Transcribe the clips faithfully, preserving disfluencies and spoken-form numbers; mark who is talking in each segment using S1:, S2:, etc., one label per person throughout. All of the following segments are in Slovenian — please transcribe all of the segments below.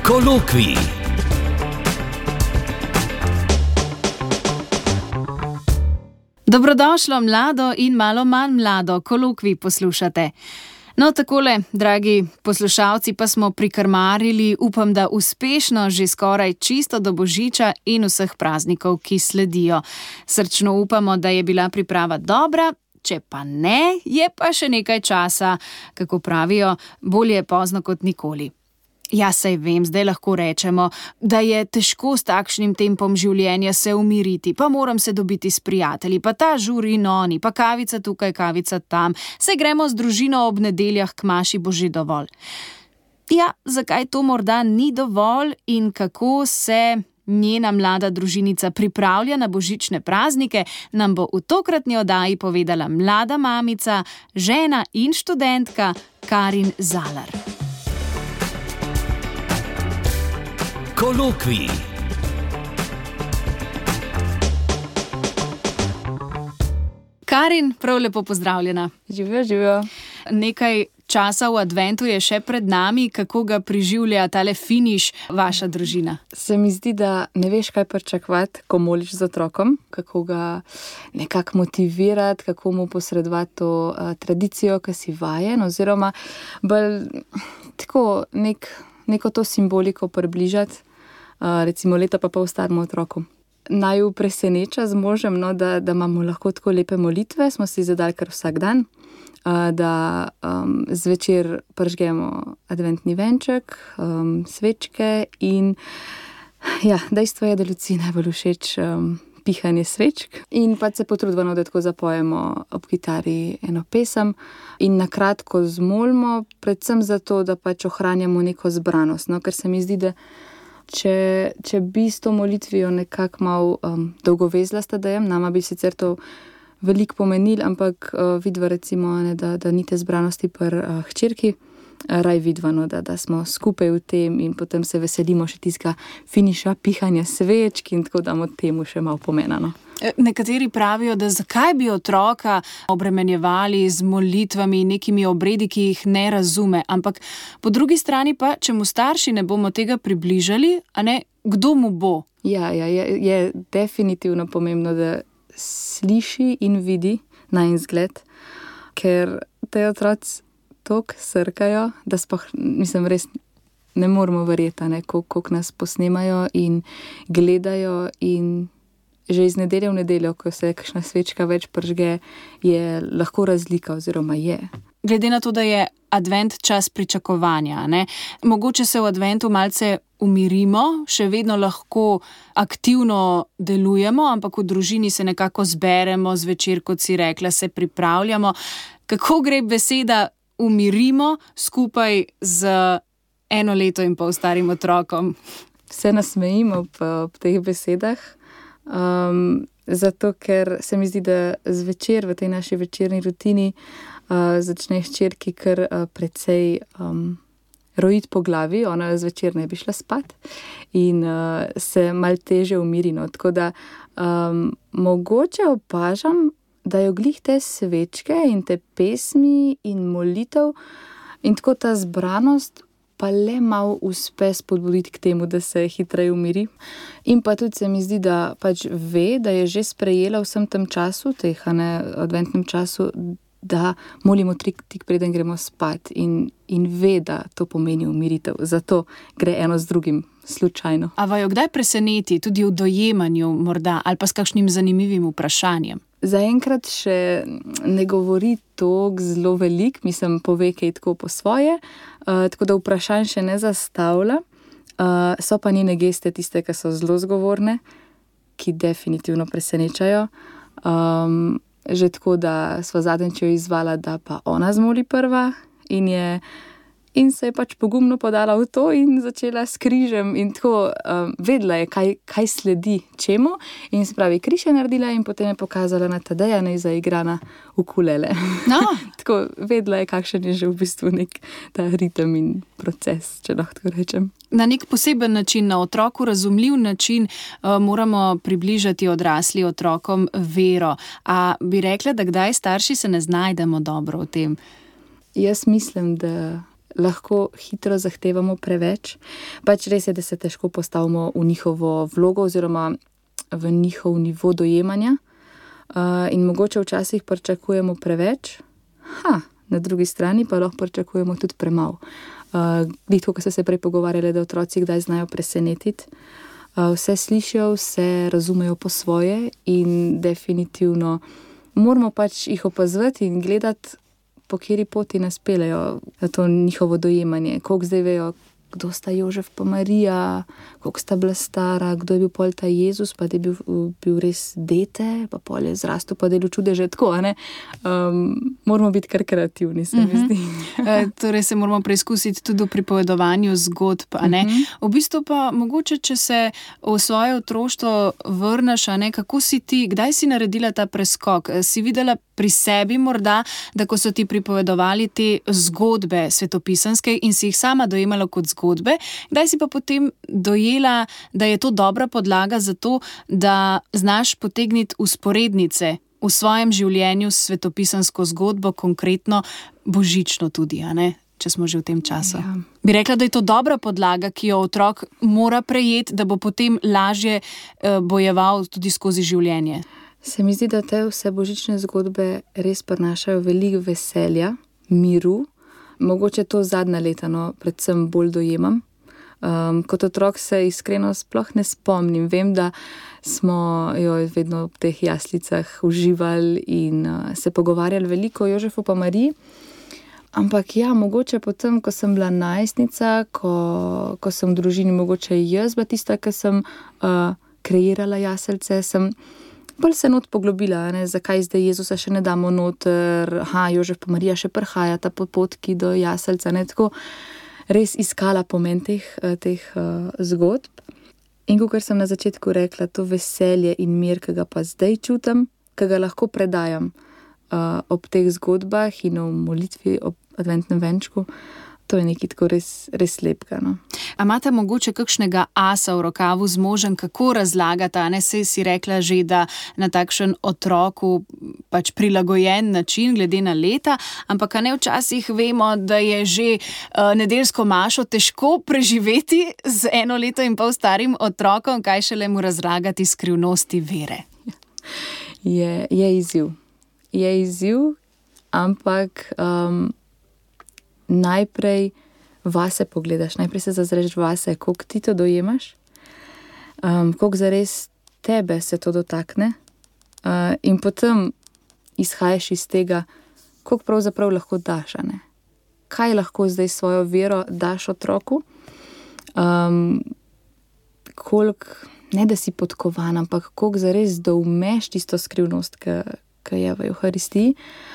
S1: Kolokvij.
S2: Dobrodošlo, mlado in malo manj mlado, Kolokvij poslušate. No, takole, dragi poslušalci, pa smo prikrmarili, upam, da uspešno, že skoraj čisto do Božiča in vseh praznikov, ki sledijo. Srčno upamo, da je bila priprava dobra, če pa ne, je pa še nekaj časa, kako pravijo, bolje pozno kot nikoli. Ja, saj vem, zdaj lahko rečemo, da je težko s takšnim tempom življenja se umiriti, pa moram se dobiti s prijatelji, pa ta žuri noni, pa kavica tukaj, kavica tam, saj gremo z družino ob nedeljah k maši, bo že dovolj. Ja, zakaj to morda ni dovolj in kako se njena mlada družinica pripravlja na božične praznike, nam bo v tokratni oddaji povedala mlada mamica, žena in študentka Karin Zalar.
S1: Kolokvij.
S2: Karin, prav lepo pozdravljena.
S3: Živijo, živijo.
S2: Nekaj časa v adventu je še pred nami, kako ga preživlja tale finiš vaša družina?
S3: Se mi zdi, da ne veš, kaj pričakovati, ko moliš z otrokom, kako ga nekako motivirati, kako mu posredovati to uh, tradicijo, ki si vajen, oziroma bolj tako nek, neko to simboliko približati. Uh, recimo leta pa pol staremu otroku. Naju preseneča z možem, no, da, da imamo lahko tako lepe molitve, smo si zadali kar vsak dan, uh, da um, zvečer pržgemo adventni venček, um, svečke in ja, dejstvo je, da Luciji najbolj všeč um, pihanje svečk in pa se potrudimo, da tako zapojemo ob kitari eno pesem in nakratko zmolimo, predvsem zato, da pač ohranjamo neko zbranost, no, ker se mi zdi, da Če, če bi s to molitvijo nekako malo um, dolgovezlasta dajem, nama bi sicer to veliko pomenil, ampak uh, vidva recimo, ne, da, da ni te zbranosti pri uh, hčerki, uh, raj vidva, no, da, da smo skupaj v tem in potem se veselimo še tiska finiša, pihanja svečk in tako damo temu še malo pomena. No.
S2: Nekateri pravijo, da zakaj bi otroka obremenjevali z molitvami, nekimi obredi, ki jih ne razume, ampak po drugi strani pa, če mu starši ne bomo tega približali, a ne, kdo mu bo?
S3: Ja, ja je, je definitivno pomembno, da sliši in vidi na izgled, ker te otroci toliko srkajo, da spoh, mislim, res ne moramo verjeti, ne, koliko nas posnemajo in gledajo in že iz nedelje v nedeljo, ko se kakšna svečka več pržge, je lahko razlika oziroma je.
S2: Glede na to, da je advent čas pričakovanja, ne? Mogoče se v adventu malce umirimo, še vedno lahko aktivno delujemo, ampak v družini se nekako zberemo zvečer, kot si rekla, se pripravljamo. Kako gre beseda umirimo skupaj z eno leto in pol starim otrokom?
S3: Se nasmejimo ob, ob teh besedah. Um, zato, ker se mi zdi, da zvečer v tej naši večerni rutini uh, začne hčerki kar uh, precej um, rojiti po glavi, ona zvečer ne bi šla spat in uh, se mal teže umiri. No. Tako da um, mogoče opažam, da jo glih te svečke in te pesmi in molitev in tako ta zbranost pa le malo uspe spodbuditi k temu, da se hitreje umiri. In pa tudi se mi zdi, da pač ve, da je že sprejela vsem tem času, teh ne, adventnem času, da molimo tik, tik preden gremo spat in, in ve, da to pomeni umiritev. Zato gre eno z drugim slučajno.
S2: A vajo kdaj preseneti, tudi v dojemanju morda, ali pa s kakšnim zanimivim vprašanjem?
S3: Zaenkrat še ne govori toliko zelo velik, mislim, pove kaj tako po svoje, uh, tako da vprašanj še ne zastavlja. Uh, so pa njene geste tiste, ki so zelo zgovorne, ki definitivno presenečajo. Um, že tako, da sva zadnjič jo izvala, da pa ona zmoli prva in je in se je pač pogumno podala v to in začela s križem in tako um, vedela je, kaj, kaj sledi čemu in se pravi, križ je naredila in potem je pokazala na Tadeja, ne zaigra na ukulele.
S2: No.
S3: Tako vedela je, kakšen je že v bistvu nek ta ritem in proces, če lahko tako rečem.
S2: Na nek poseben način, na otroku razumljiv način uh, moramo približati odrasli otrokom vero. A bi rekla, da kdaj starši se ne znajdemo dobro v tem?
S3: Jaz mislim, da lahko hitro zahtevamo preveč. Pač res je, da se težko postavimo v njihovo vlogo oziroma v njihov nivo dojemanja uh, in mogoče včasih pričakujemo preveč, ha, na drugi strani pa lahko pričakujemo tudi premalo. Uh, Vidko, ko so se prej pogovarjali, da otroci kdaj znajo presenetiti. Uh, vse slišijo, vse razumejo po svoje in definitivno moramo pač jih opazovati in gledati, po kateri poti nas peljejo, to njihovo dojemanje. Koliko zdaj vejo, kdo sta Jožef pa Marija, koliko sta bila stara, kdo je bil pol ta Jezus, pa da je bil, bil res dete, pa pol je zrastel, pa da je bil čudež tako, a ne? Um, moramo biti kar kreativni, se mi zdi.
S2: e, torej se moramo preizkusiti tudi v pripovedovanju zgodb, a ne? V bistvu pa mogoče, če se v svoje otroštvo vrneš, a ne, kako si ti, kdaj si naredila ta preskok? Si videla pri sebi morda, da ko so ti pripovedovali te zgodbe svetopisanske in si jih sama dojemala kot zgodbe, kdaj si pa potem dojela, da je to dobra podlaga za to, da znaš potegniti usporednice v svojem življenju s svetopisansko zgodbo, konkretno božično tudi, a ne? Če smo že v tem času. Ja. Bi rekla, da je to dobra podlaga, ki jo otrok mora prejeti, da bo potem lažje uh, bojeval tudi skozi življenje.
S3: Se mi zdi, da te vse božične zgodbe res prinašajo veliko veselja, miru. Mogoče to zadnja leta, no, predvsem bolj dojemam. Um, kot otrok se iskreno sploh ne spomnim. Vem, da smo jo vedno v teh jaslicah uživali in uh, se pogovarjali veliko o Jožefu pa Mariji. Ampak ja, mogoče potem, ko sem bila najstnica, ko, ko sem v družini, mogoče jaz bila tista, ki sem uh, kreirala jaselce, sem bolj se not poglobila, ne, zakaj zdaj Jezusa še ne damo noter, aha, Jožef pa Marija še prihajata po potki do jaselca, ne, tako res iskala pomen teh, teh uh, zgodb. In kot sem na začetku rekla, to veselje in mir, ki ga pa zdaj čutim, ki ga lahko predajam uh, ob teh zgodbah in v molitvi ob adventnem venčku, to je nekaj tako res, res lepega. No.
S2: A imate mogoče kakšnega asa v rokavu z možem, kako razlagata, ne, saj si rekla že, da na takšen otroku pač prilagojen način glede na leta, ampak a ne včasih vemo, da je že uh, nedeljsko mašo težko preživeti z eno leto in pol starim otrokom, kaj šele mu razlagati skrivnosti vere.
S3: Je, je izziv. Je izziv, ampak um, najprej vase pogledaš, najprej se zazreš vase, koliko ti to dojemaš, um, koliko zares tebe se to dotakne uh, in potem izhajaš iz tega, koliko pravzaprav lahko daš, a ne? Kaj lahko zdaj svojo vero daš otroku, um, koliko, ne da si podkovan, ampak koliko zares doumeš tisto skrivnost, ki je v Euharistiji.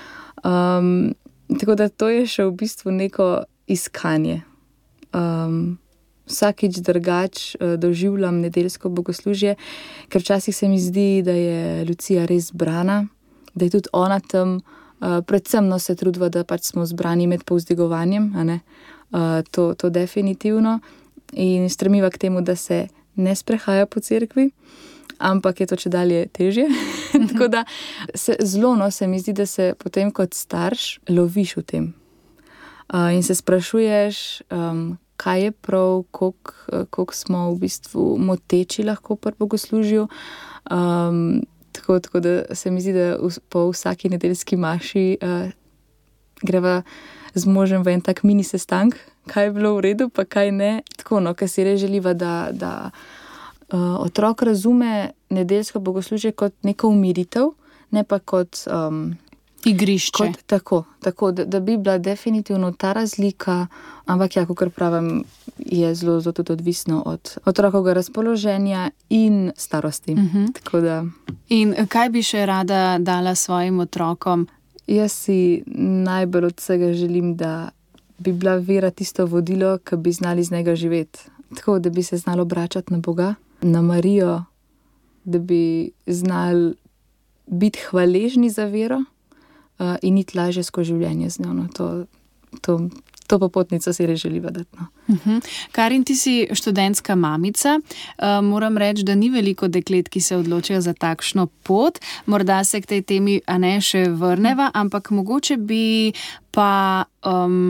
S3: Um, Tako da to je še v bistvu neko iskanje. Um, vsakič drugač uh, doživljam nedeljsko bogoslužje, ker včasih se mi zdi, da je Lucija res zbrana, da je tudi ona tam, uh, predvsem no se trudva, da pač smo zbrani med povzdigovanjem, a ne? Uh, to, to definitivno. In stremiva k temu, da se ne sprehaja po cerkvi, ampak je to čedalje težje. Tako da se, zelo no, se mi zdi, da se potem kot starš loviš v tem. Uh, in se sprašuješ, um, kaj je prav, koliko, koliko smo v bistvu moteči lahko pri bogoslužju. Um, tako, tako da se mi zdi, da v, po vsaki nedeljski maši uh, greva z možem v en tak mini sestank, kaj je bilo v redu, pa kaj ne. Tako no, ker si res želiva, da... da Uh, otrok razume nedeljsko bogoslužje kot neko umiritev, ne pa kot um,
S2: igrišče.
S3: Kot, tako, tako da, da bi bila definitivno ta razlika, ampak ja, kakor pravim, je zelo, zelo tudi odvisno od otrokovega razpoloženja in starosti. Uh-huh. Tako da...
S2: In kaj bi še rada dala svojim otrokom?
S3: Jaz si najbolj od vsega želim, da bi bila vera tisto vodilo, ki bi znali z njega živeti. Tako, da bi se znalo obračati na Boga, na Marijo, da bi znali biti hvaležni za vero uh, in iti lažje skozi življenje z njo. No. To, to, to popotnico si res želiva dati. No.
S2: Uh-huh. Karin, ti si študentska mamica. Uh, moram reči, da ni veliko deklet, ki se odločijo za takšno pot. Morda se k tej temi a ne še vrneva, ampak mogoče bi pa... Um,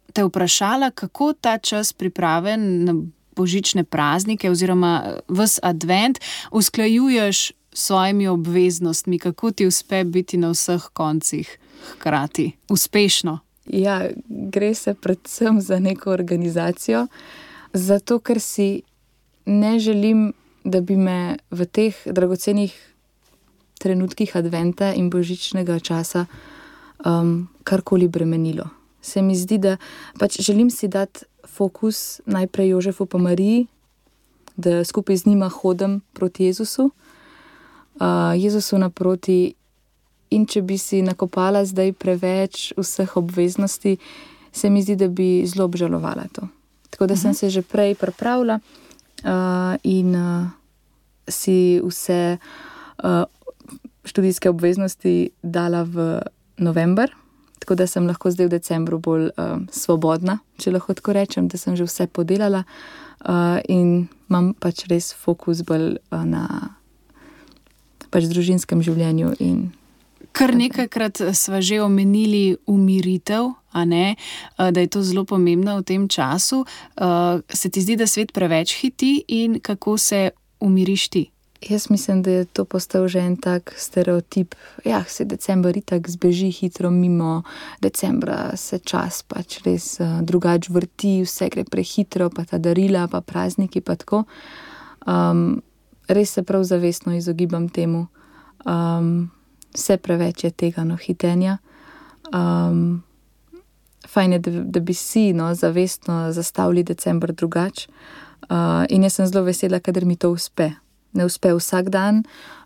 S2: te vprašala, kako ta čas priprave na božične praznike oziroma ves advent usklajuješ s svojimi obveznostmi, kako ti uspe biti na vseh koncih hkrati, uspešno.
S3: Ja, gre se predvsem za neko organizacijo, zato ker si ne želim, da bi me v teh dragocenih trenutkih adventa in božičnega časa um, karkoli bremenilo. Se mi zdi, da pač želim si dati fokus najprej Jožefu pa Mariji, da skupaj z njima hodim proti Jezusu, uh, Jezusu naproti. In če bi si nakopala zdaj preveč vseh obveznosti, se mi zdi, da bi zelo obžalovala to. Tako da uh-huh. sem se že prej pripravila uh, in uh, si vse uh, študijske obveznosti dala v november, tako da sem lahko zdaj v decembru bolj uh, svobodna, če lahko tako rečem, da sem že vse podelala uh, in imam pač res fokus bolj uh, na pač družinskem življenju. In
S2: kar nekajkrat sva že omenili umiritev, a ne, da je to zelo pomembno v tem času. Se ti zdi, da svet preveč hiti in kako se umiriš ti?
S3: Jaz mislim, da je to postal že en tak stereotip. Ja, se december itak zbeži hitro mimo, decembra se čas pač res drugač vrti, vse gre prehitro, pa ta darila, pa prazniki, pa tako. Um, res se prav zavestno izogibam temu. Um, vse preveč je tega no hitenja. Um, fajn je, da, da bi si no, zavestno zastavili december drugač. Uh, in jaz sem zelo vesela, kadar mi to uspe. Ne uspe vsak dan,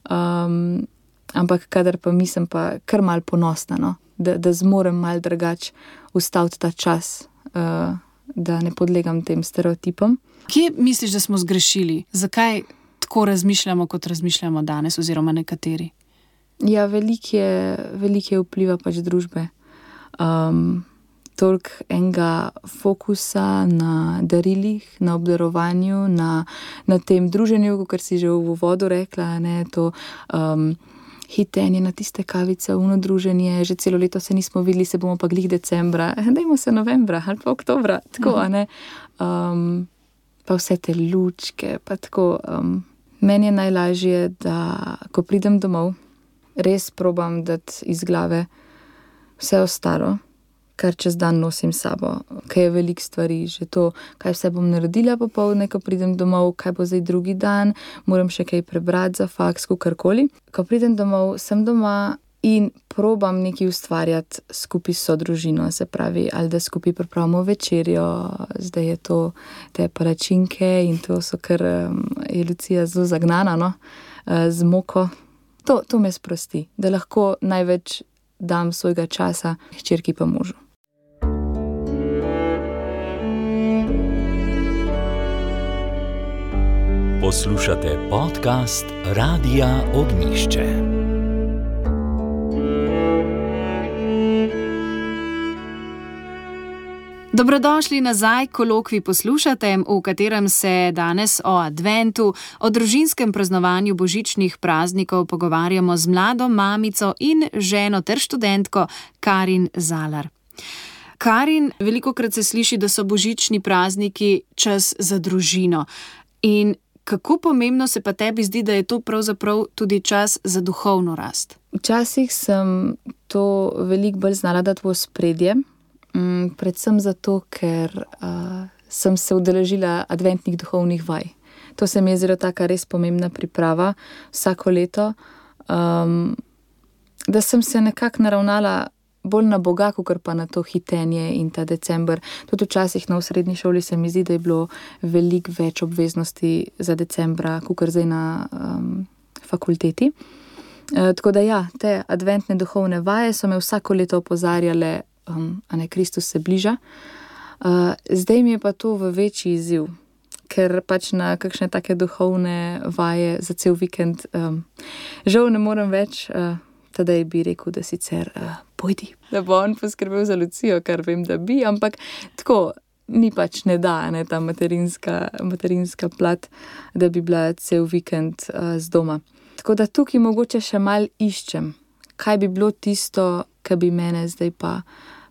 S3: um, ampak kadar pa mislim pa kar mal ponosna, no? da, da zmorem mal drugač ustaviti ta čas, uh, da ne podlegam tem stereotipom.
S2: Kje misliš, da smo zgrešili? Zakaj tako razmišljamo, kot razmišljamo danes oziroma nekateri?
S3: Ja, veliko je, veliko je vpliva pač družbe. Um, toliko enega fokusa na darilih, na obdarovanju, na, na tem druženju, kot si že v uvodu rekla, ne, to um, hitenje na tiste kavice, uno druženje, že celo leto se nismo videli, se bomo pa glih decembra, dajmo se novembra ali pa oktobra, tako, a ne. Um, pa vse te lučke, pa tako. Um, meni je najlažje, da ko pridem domov, res probam dati iz glave vse ostalo, kar čez dan nosim sabo, kaj je veliko stvari, že to, kaj vse bom naredila popoldne, ko pridem domov, kaj bo zdaj drugi dan, moram še kaj prebrati za faks, karkoli. Ko pridem domov, sem doma in probam nekaj ustvarjati skupaj s družino, se pravi, ali da skupaj pripravimo večerjo, zdaj je to te palačinke in to so kar, je Lucija zelo zagnana, no, z moko. To, to me sprosti, da lahko največ dam svojega časa hčerki pa možu.
S1: Poslušate podcast Radia Ognjišče.
S2: Dobrodošli nazaj, kolokvij poslušate, v katerem se danes o adventu, o družinskem praznovanju božičnih praznikov pogovarjamo z mlado mamico in ženo ter študentko Karin Zalar. Karin, velikokrat se sliši, da so božični prazniki čas za družino. In kako pomembno se pa tebi zdi, da je to pravzaprav tudi čas za duhovno rast?
S3: Včasih sem to veliko bolj znala dati v ospredje. Mm, predvsem zato, ker uh, sem se udeležila adventnih duhovnih vaj. To se mi je zelo taka res pomembna priprava vsako leto, um, da sem se nekako naravnala bolj na Boga, kakor pa na to hitenje in ta december. Tudi včasih na v srednji šoli se mi zdi, da je bilo veliko več obveznosti za decembra, kakor zdaj na um, fakulteti. Uh, tako da ja, te adventne duhovne vaje so me vsako leto opozarjale, Um, a ne, Kristus se bliža. Uh, zdaj mi je pa to v večji izziv, ker pač na kakšne take duhovne vaje za cel vikend um, žal ne morem več, uh, tedaj bi rekel, da sicer uh, pojdi, da bo on poskrbel za Lucijo, kar vem, da bi, ampak tako mi pač ne da, ne, ta materinska, materinska plat, da bi bila cel vikend uh, z doma. Tako da tukaj mogoče še mal iščem, kaj bi bilo tisto, kar bi mene zdaj pa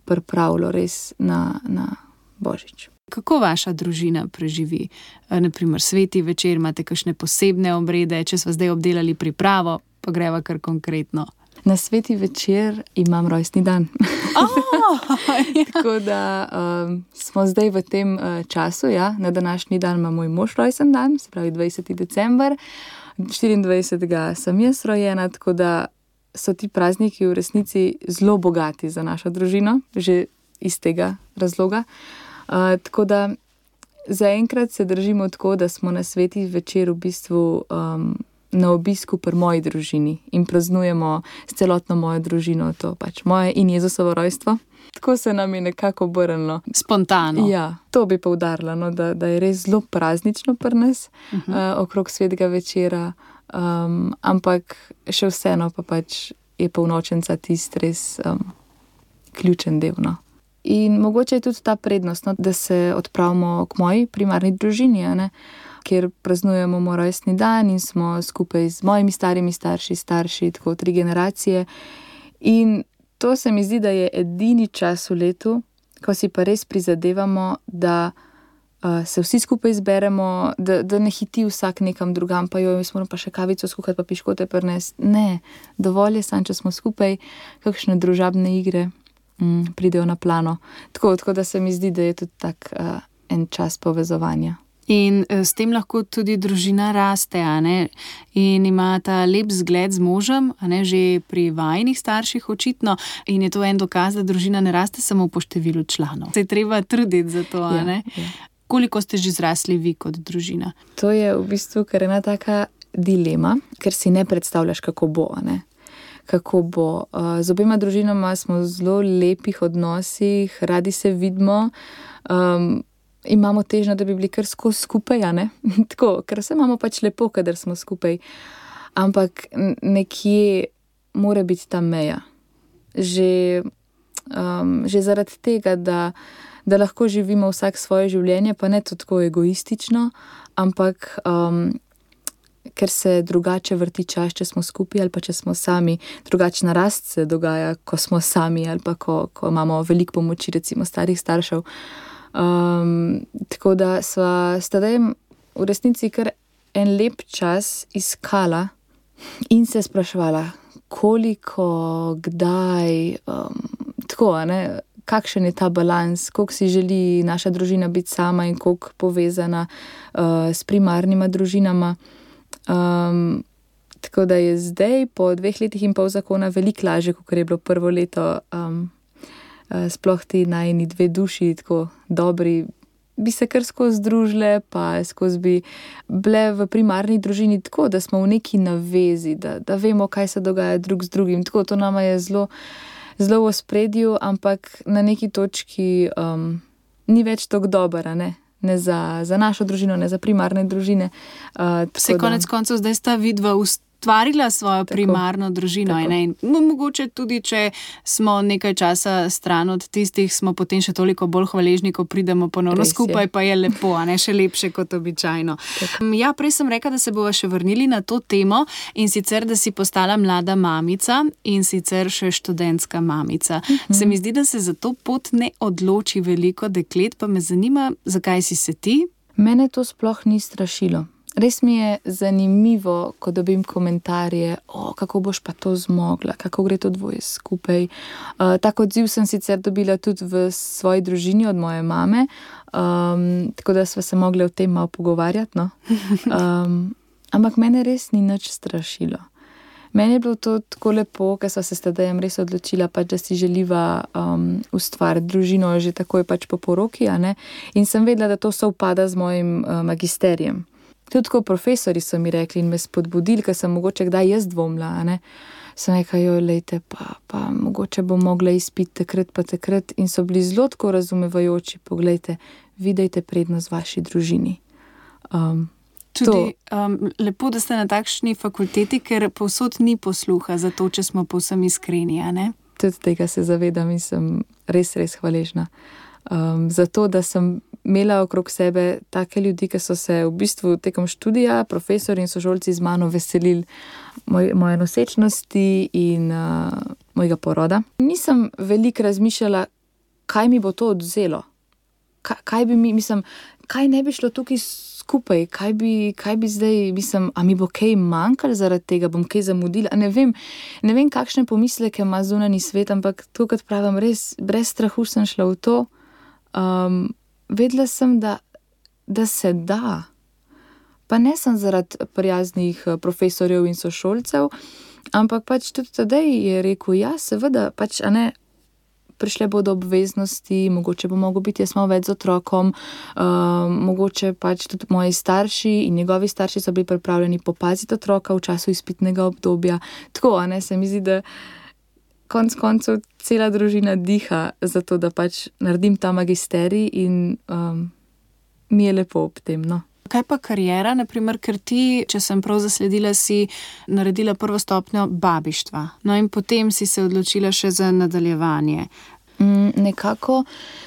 S3: pripravilo res na, na Božič.
S2: Kako vaša družina preživi? Naprimer, sveti večer, imate kakšne posebne obrede, če smo zdaj obdelali pripravo, pa greva kar konkretno.
S3: Na sveti večer imam rojstni dan.
S2: Oh,
S3: Tako da um, smo zdaj v tem uh, času, ja, na današnji dan ima moj mož rojsten dan, se pravi dvajseti december, štiriindvajsetega sem jaz rojena, tako da so ti prazniki v resnici zelo bogati za našo družino, že iz tega razloga. Uh, tako da zaenkrat se držimo tako, da smo na sveti večer v bistvu um, na obisku pri moji družini in praznujemo s celotno mojo družino to pač moje in Jezusovo rojstvo. Tako se nam je nekako obrnilo.
S2: Spontano.
S3: Ja, to bi poudarila, no, da, da je res zelo praznično pri nas uh-huh. uh, okrog svetega večera, um, ampak še vseeno pa pač je polnočenca tist res um, ključen del, no. In mogoče je tudi ta prednost, no, da se odpravimo k moji primarni družini, ne, kjer praznujemo moj rojstni dan in smo skupaj z mojimi starimi starši, starši, tako tri generacije. In to se mi zdi, da je edini čas v letu, ko si pa res prizadevamo, da uh, se vsi skupaj zberemo, da, da ne hiti vsak nekam drugam, pa jo, jaz moram pa še kavico skuhati, pa piškote prinesti. Ne, dovolj je sam, če smo skupaj, kakšne družabne igre mm, pridejo na plano. Tako, tako da se mi zdi, da je tudi tak uh, en čas povezovanja.
S2: In s tem lahko tudi družina raste, a ne? In ima ta lep zgled z možem, a ne, že pri vajinih starših očitno, in je to en dokaz, da družina ne raste samo po številu članov. Se je treba truditi za to, a ne? Ja, ja. Koliko ste že zrasli vi kot družina?
S3: To je v bistvu kar ena taka dilema, ker si ne predstavljaš, kako bo, a ne? Kako bo. Z obema družinama smo v zelo lepih odnosih, radi se vidimo, um, imamo težnjo, da bi bili kar skozi skupaj, a ne? Tako, ker se imamo pač lepo, kadar smo skupaj. Ampak nekje mora biti ta meja. Že, um, že zaradi tega, da, da lahko živimo vsak svoje življenje, pa ne to tako egoistično, ampak um, ker se drugače vrti čas, če smo skupaj ali pa če smo sami. Drugačna rast se dogaja, ko smo sami ali pa ko, ko imamo veliko pomoči, recimo starih staršev. Um, tako da sva stadaj v resnici kar en lep čas iskala in se spraševala, koliko, kdaj, um, tako, ne, kakšen je ta balans, koliko si želi naša družina biti sama in koliko povezana uh, s primarnima družinama. Um, tako da je zdaj po dveh letih in pol zakona veliko lažje, kot je bilo prvo leto. Um, sploh ti najni dve duši, tako dobri, bi se kar skozi združile, pa skozi bi bile v primarni družini tako, da smo v neki navezi, da, da vemo, kaj se dogaja drug z drugim. Tako, to nama je zelo, zelo v ospredju, ampak na neki točki um, ni več tako dobro, ne? Ne za, za našo družino, ne za primarne družine. Uh,
S2: Se konec koncev zdaj sta vidva ustvarila svojo tako, primarno družino. In mogoče tudi, če smo nekaj časa stran od tistih, smo potem še toliko bolj hvaležni, ko pridemo ponovno Res skupaj, je. Pa je lepo, a ne še lepše kot običajno. Tako. Ja, prej sem rekla, da se bova še vrnili na to temo in sicer, da si postala mlada mamica in sicer še študentska mamica. Mhm. Se mi zdi, da se za to pot ne odloči veliko deklet, pa me zanima, zakaj si se ti?
S3: Mene to sploh ni strašilo. Res mi je zanimivo, ko dobim komentarje, o, kako boš pa to zmogla, kako gre to dvoje skupaj. Uh, tak odziv sem sicer dobila tudi v svoji družini od moje mame, um, tako da sva se mogli o tem malo pogovarjati, no. Um, ampak mene res ni nič strašilo. Meni je bilo to tako lepo, ker sva se s Tadejem res odločila, pač, da si želiva um, ustvariti družino že takoj pač po poroki, a ne? In sem vedela, da to sovpada z mojim uh, magisterijem. Tudi tako profesori so mi rekli in me spodbudili, ker sem mogoče kdaj jaz dvomila, a ne? Sem rekla, jo, lejte, pa, pa mogoče bom mogla izpiti takrat pa takrat in so bili zelo tako razumevajoči, poglejte, videjte prednost vaši družini. Um,
S2: Tudi um, lepo, da ste na takšni fakulteti, ker povsod ni posluha za to, če smo povsem iskreni, a ne?
S3: Tudi tega se zavedam in sem res, res hvaležna. Um, zato, da sem imela okrog sebe take ljudi, ki so se v bistvu tekom študija, profesori in sošolci z mano veselili moj, moje nosečnosti in uh, mojega poroda. Nisem veliko razmišljala, kaj mi bo to odzelo. Kaj, kaj bi mi, mislim, kaj ne bi šlo tukaj skupaj, kaj bi, kaj bi zdaj, mislim, a mi bo kaj manjkalo zaradi tega, bom kaj zamudila, ne vem, ne vem, kakšne pomisleke ima zunanji svet, ampak to, kot pravim, res brez strahu sem šla v to. Um, vedela sem, da, da se da. Pa ne sem zaradi prijaznih profesorjev in sošolcev, ampak pač tudi tedaj je rekel, ja, seveda, pač, a ne, prišle bodo obveznosti, mogoče bo mogel biti jaz malo več z otrokom, um, mogoče pač tudi moji starši in njegovi starši so bili pripravljeni popaziti otroka v času izpitnega obdobja. Tako, a ne, se mi zdi, da konc koncev cela družina diha za to, da pač naredim ta magisterij in um, mi je lepo ob tem, no.
S2: Kaj pa kariera, naprimer, ker ti, če sem prav zasledila, si naredila prvo stopnjo babištva, no in potem si se odločila še za nadaljevanje.
S3: Mm, nekako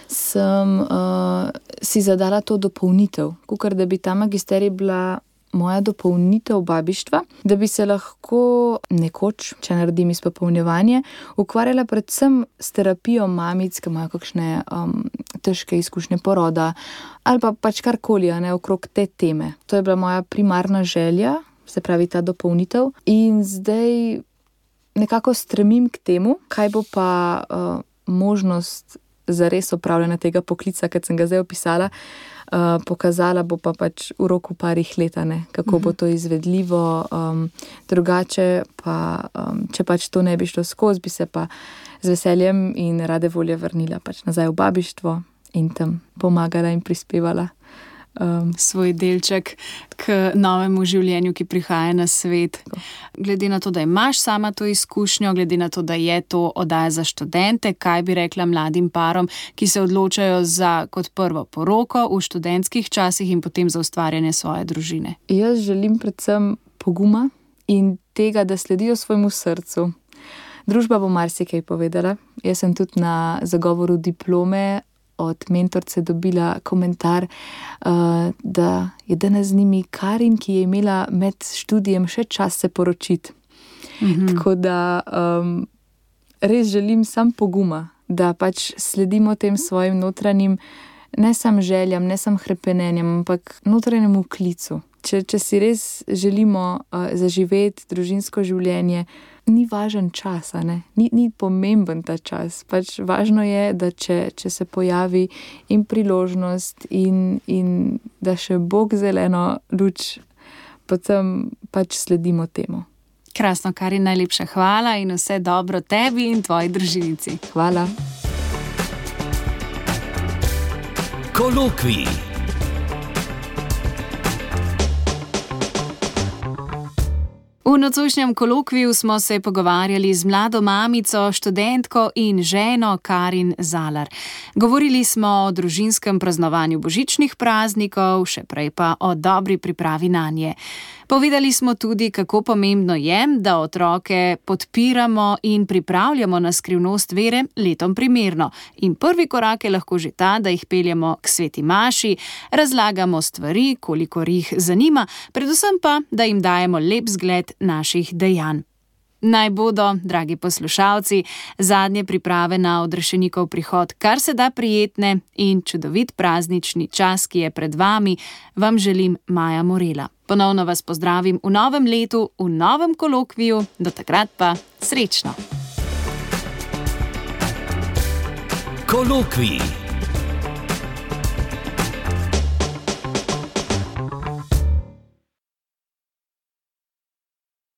S3: sem uh, si zadala to dopolnitev, kakor da bi ta magisterij bila moja dopolnitev babištva, da bi se lahko nekoč, če naredim izpopolnjevanje, ukvarjala predvsem s terapijo mamic, ki imajo kakšne um, težke izkušnje poroda ali pa pač karkoli, ne, okrog te teme. To je bila moja primarna želja, se pravi ta dopolnitev, in zdaj nekako stremim k temu, kaj bo pa uh, možnost za res opravljanja tega poklica, kot sem ga zdaj opisala, Uh, pokazala bo pa pač v roku parih let, ne, kako bo to izvedljivo, um, drugače pa, um, če pač to ne bi šlo skozi, bi se pa z veseljem in rade volje vrnila pač nazaj v babištvo in tam pomagala in prispevala um,
S2: svoj delček k novemu življenju, ki prihaja na svet. Glede na to, da imaš sama to izkušnjo, glede na to, da je to oddaja za študente, kaj bi rekla mladim parom, ki se odločajo za kot prvo poroko v študentskih časih in potem za ustvarjanje svoje družine?
S3: Jaz želim predvsem poguma in tega, da sledijo svojemu srcu. Družba bo marsikaj povedala. Jaz sem tudi na zagovoru diplome od mentorce dobila komentar, uh, da je danes z njimi Karin, ki je imela med študijem še čas se poročiti. Mm-hmm. Tako da um, res želim sam poguma, da pač sledimo tem svojim notranjim, ne sam željam, ne sam hrepenenjem, ampak notranjemu klicu. Če, če si res želimo uh, zaživeti družinsko življenje, ni važen čas, ne? Ni, ni pomemben ta čas. Pač važno je, da če, če se pojavi in priložnost in, in da še Bog zeleno luč, potem pač sledimo temu.
S2: Krasno, Karin, najlepša hvala in vse dobro tebi in tvoji družinici.
S3: Hvala.
S1: Kolokvij.
S2: V nocojšnjem kolokviju smo se pogovarjali z mlado mamico, študentko in ženo Karin Zalar. Govorili smo o družinskem praznovanju božičnih praznikov, še prej pa o dobri pripravi nanje. Povedali smo tudi, kako pomembno je, da otroke podpiramo in pripravljamo na skrivnost vere letom primerno. In prvi korak je lahko že ta, da jih peljemo k sveti maši, razlagamo stvari, kolikor jih zanima, predvsem pa, da jim dajemo lep zgled naših dejanj. Naj bodo, dragi poslušalci, zadnje priprave na odrešenikov prihod kar se da prijetne in čudovit praznični čas, ki je pred vami, vam želim Maja Morela. Ponovno vas pozdravim v novem letu, v novem kolokviju, do takrat pa srečno!
S1: Kolokvij.